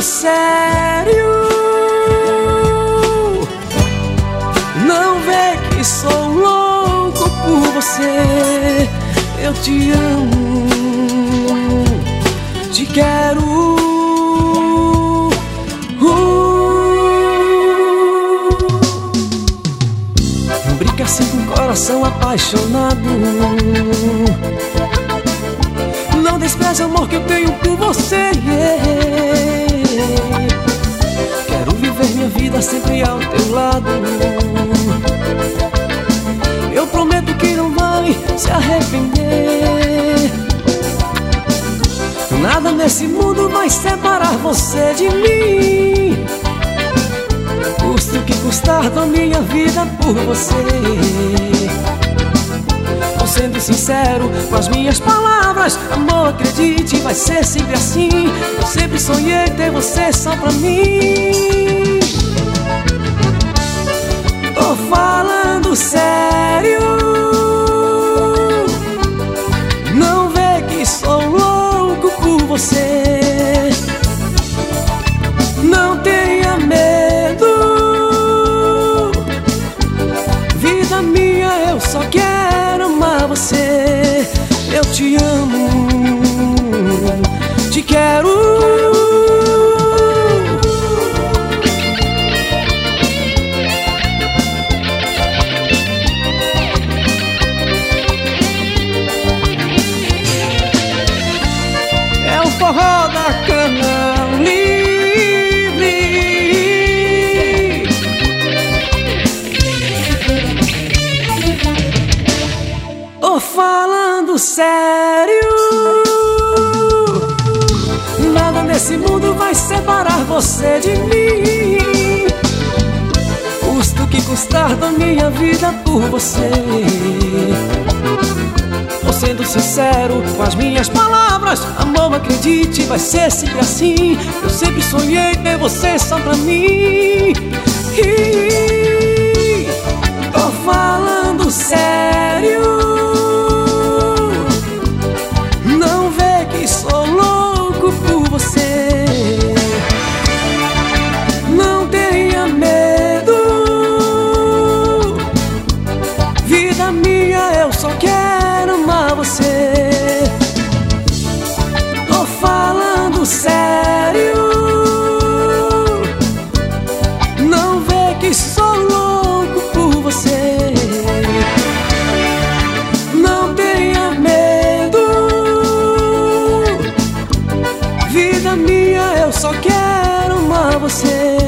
sério. Não vê que sou louco por você. Eu te amo, te quero. Não brinca assim com o coração apaixonado. Não despreze o amor que eu tenho por você. Quero viver minha vida sempre ao teu lado. Eu prometo que não vai se arrepender. Nada nesse mundo vai separar você de mim. Custe o que custar da minha vida por você. Tô sendo sincero com as minhas palavras. Amor, acredite, vai ser sempre assim. Eu sempre sonhei ter você só pra mim. Tô falando sério. Não vê que sou louco por você. Não tenha medo. Vida minha, eu só quero amar você. Eu te amo, te quero. É o forró da cana livre. Tô falando sério. Nada nesse mundo vai separar você de mim. Custa o que custar da minha vida por você. Tô sendo sincero com as minhas palavras. Amor, acredite, vai ser sempre assim. Eu sempre sonhei ter você só pra mim. Tô falando sério. Não vê que sou louco por você. Não tenha medo. Vida minha, eu só quero amar você. Tô falando sério. Não vê que sou louco por você. Não tenha medo. Vida minha, eu só quero amar você.